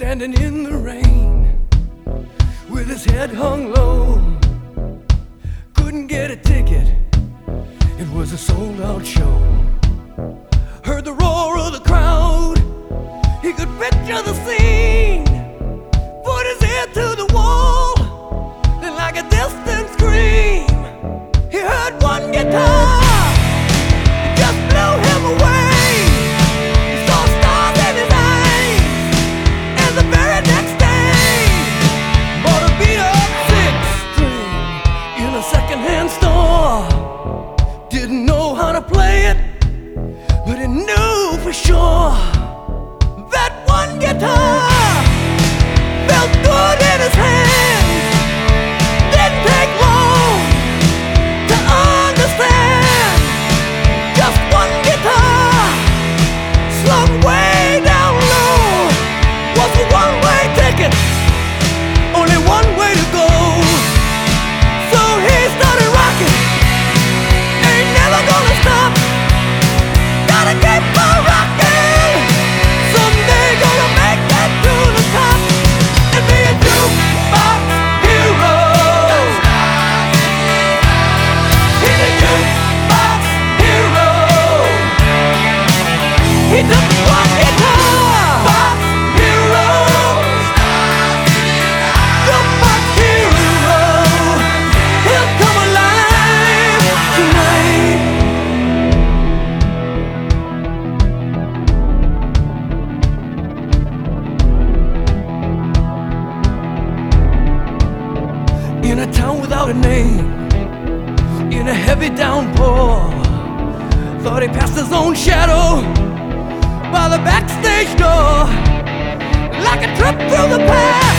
standing in the rain with his head hung low. Couldn't get a ticket, it was a sold-out show. Heard the roar of the crowd, he could picture the scene. Put his ear to the wall, then like a distant scream, he heard one guitar. It just blew him away. He saw stars in his eyes, and the very next day bought a beat-up six-string in a second-hand store. Didn't know how to play it, but he knew for sure that one guitar felt good in his hands. Didn't take long to understand. Just one guitar slung way down low was a one-way ticket, only one way to go. So he started rocking, ain't never gonna stop. Gotta keep on rocking, someday gonna make that to the top and be a jukebox hero. He's a jukebox hero. He took one guitar, box hero, jukebox hero. He'll come alive tonight. In a town without a name, in a heavy downpour, thought he passed his own shadow by the backstage door. Like a trip through the past,